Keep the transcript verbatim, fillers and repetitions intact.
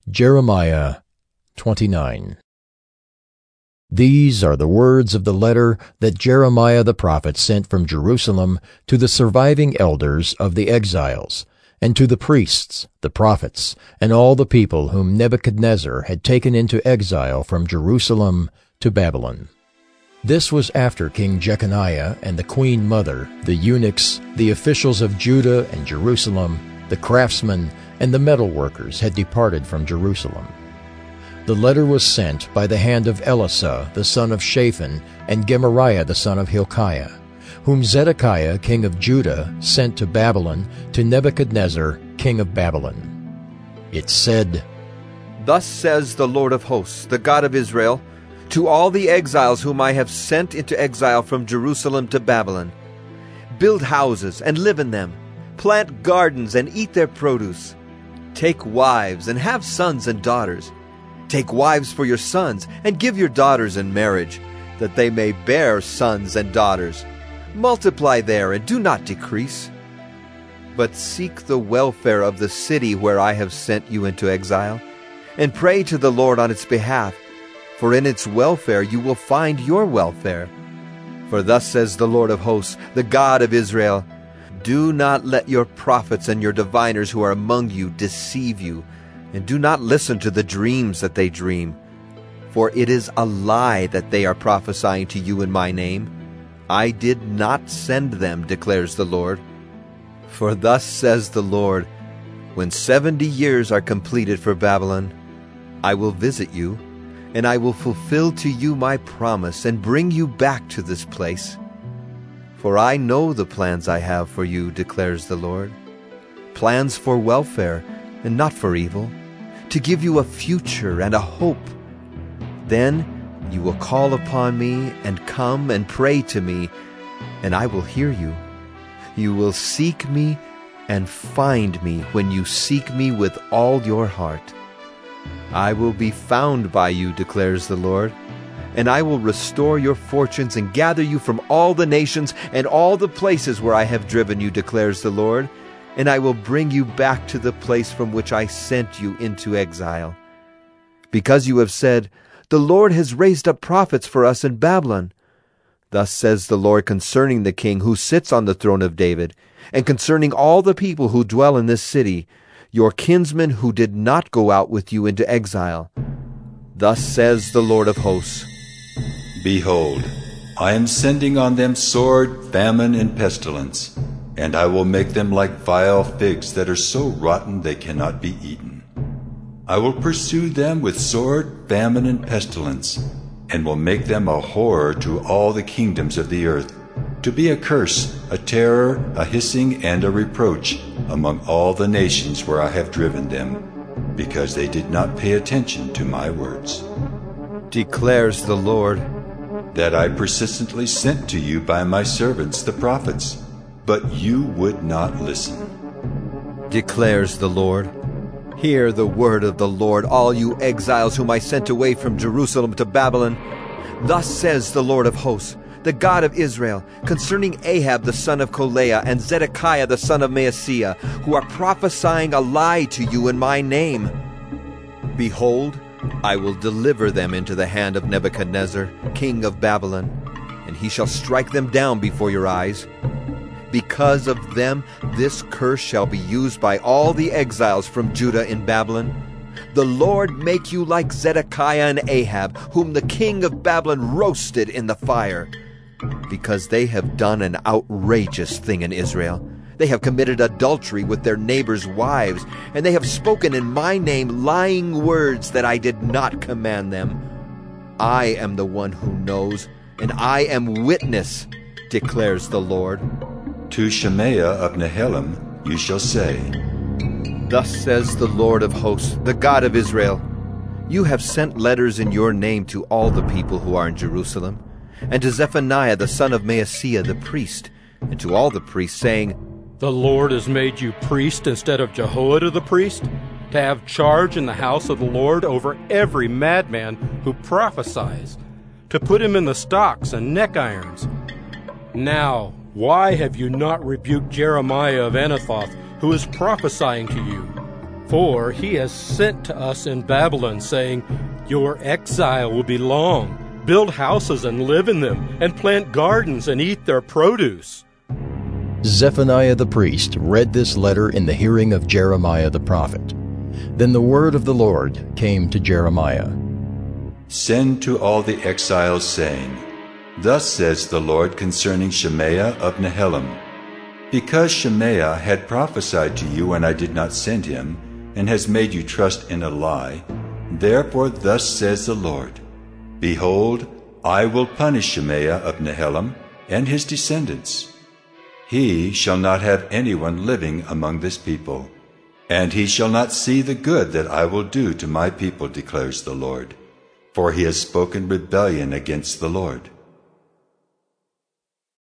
Jeremiah twenty-nine. These are the words of the letter that Jeremiah the prophet sent from Jerusalem to the surviving elders of the exiles, and to the priests, the prophets, and all the people whom Nebuchadnezzar had taken into exile from Jerusalem to Babylon. This was after King Jeconiah and the queen mother, the eunuchs, the officials of Judah and Jerusalem, the craftsmen, and the metalworkers had departed from Jerusalem. The letter was sent by the hand of Elisah the son of Shaphan and Gemariah the son of Hilkiah, whom Zedekiah king of Judah sent to Babylon to Nebuchadnezzar king of Babylon. It said, Thus says the Lord of hosts, the God of Israel, to all the exiles whom I have sent into exile from Jerusalem to Babylon, build houses and live in them, plant gardens and eat their produce. Take wives and have sons and daughters. Take wives for your sons and give your daughters in marriage, that they may bear sons and daughters. Multiply there and do not decrease. But seek the welfare of the city where I have sent you into exile, and pray to the Lord on its behalf, for in its welfare you will find your welfare. For thus says the Lord of hosts, the God of Israel, do not let your prophets and your diviners who are among you deceive you, and do not listen to the dreams that they dream. For it is a lie that they are prophesying to you in my name. I did not send them, declares the Lord. For thus says the Lord, when seventy years are completed for Babylon, I will visit you, and I will fulfill to you my promise and bring you back to this place. For I know the plans I have for you, declares the Lord, plans for welfare and not for evil, to give you a future and a hope. Then you will call upon me and come and pray to me, and I will hear you. You will seek me and find me when you seek me with all your heart. I will be found by you, declares the Lord, and I will restore your fortunes and gather you from all the nations and all the places where I have driven you, declares the Lord, and I will bring you back to the place from which I sent you into exile. Because you have said, the Lord has raised up prophets for us in Babylon. Thus says the Lord concerning the king who sits on the throne of David, and concerning all the people who dwell in this city, your kinsmen who did not go out with you into exile. Thus says the Lord of hosts, Behold, I am sending on them sword, famine, and pestilence, and I will make them like vile figs that are so rotten they cannot be eaten. I will pursue them with sword, famine, and pestilence, and will make them a horror to all the kingdoms of the earth, to be a curse, a terror, a hissing, and a reproach among all the nations where I have driven them, because they did not pay attention to my words. Declares the Lord, that I persistently sent to you by my servants the prophets, but you would not listen. Declares the Lord, hear the word of the Lord, all you exiles whom I sent away from Jerusalem to Babylon. Thus says the Lord of hosts, the God of Israel, concerning Ahab the son of Kolaiah and Zedekiah the son of Maaseiah, who are prophesying a lie to you in my name. Behold, I will deliver them into the hand of Nebuchadnezzar, king of Babylon, and he shall strike them down before your eyes. Because of them, this curse shall be used by all the exiles from Judah in Babylon. The Lord make you like Zedekiah and Ahab, whom the king of Babylon roasted in the fire. Because they have done an outrageous thing in Israel. They have committed adultery with their neighbors' wives, and they have spoken in my name lying words that I did not command them. I am the one who knows, and I am witness, declares the Lord. To Shemaiah of Nehelam you shall say, Thus says the Lord of hosts, the God of Israel, you have sent letters in your name to all the people who are in Jerusalem, and to Zephaniah the son of Maaseiah the priest, and to all the priests, saying, The Lord has made you priest instead of Jehoiada the priest, to have charge in the house of the Lord over every madman who prophesies, to put him in the stocks and neck irons. Now, why have you not rebuked Jeremiah of Anathoth, who is prophesying to you? For he has sent to us in Babylon, saying, Your exile will be long. Build houses and live in them, and plant gardens and eat their produce. Zephaniah the priest read this letter in the hearing of Jeremiah the prophet. Then the word of the Lord came to Jeremiah. Send to all the exiles, saying, Thus says the Lord concerning Shemaiah of Nehelam, Because Shemaiah had prophesied to you when I did not send him, and has made you trust in a lie, therefore thus says the Lord, Behold, I will punish Shemaiah of Nehelam and his descendants. He shall not have anyone living among this people, and he shall not see the good that I will do to my people, declares the Lord, for he has spoken rebellion against the Lord.